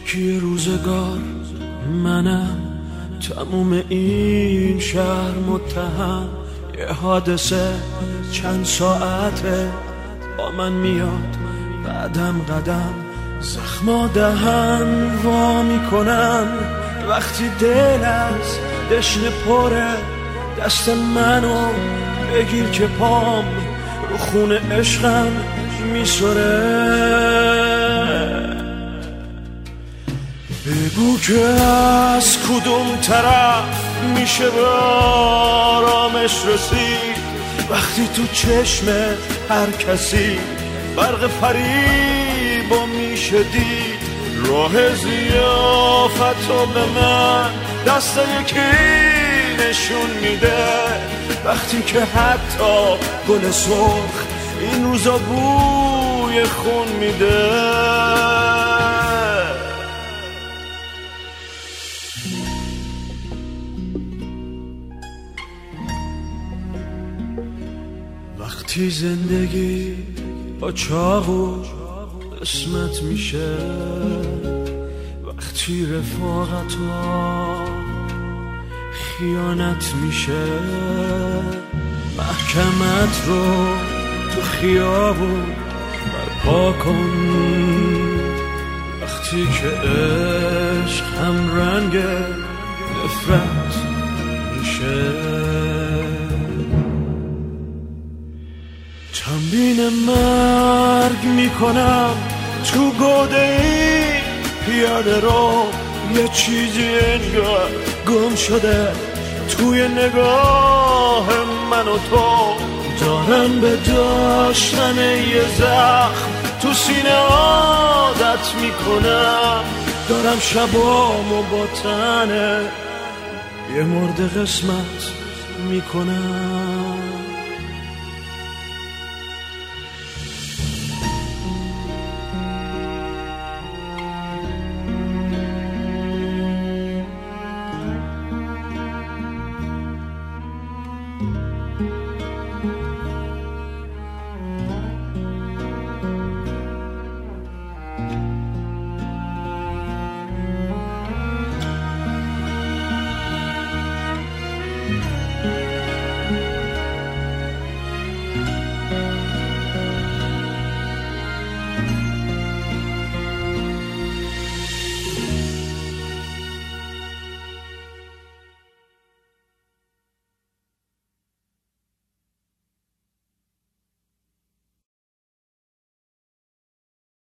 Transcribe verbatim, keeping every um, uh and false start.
یکی روزگار منم، تموم این شهر متهم، یه حادثه چند ساعته با من میاد قدم قدم، زخما دهن وا میکنن وقتی دل از دشنه پره، دست منو بگیر که پام رو خون عشقم میسره. بگو که از کدوم طرف میشه به آرامش رسید وقتی تو چشم هر کسی برق فریبا میشه دید. راه ضیافتو به من دست یکی نشون میده وقتی که حتی گل سرخ این روزا بوی خون میده. وقتی زندگی با چاقو قسمت میشه، وقتی رفاقت‌ها خیانت میشه، محکمت رو تو خیابون برپا کن. وقتی که عشق هم رنگ نفرت میشه، تمرین مرگ میکنم تو گوده این پیاده رو. یه چیزی انگار گم شده توی نگاه من و تو، دارم به داشتن یه زخم تو سینه عادت میکنم، دارم شبامو با تنه یه مرد قسمت میکنم.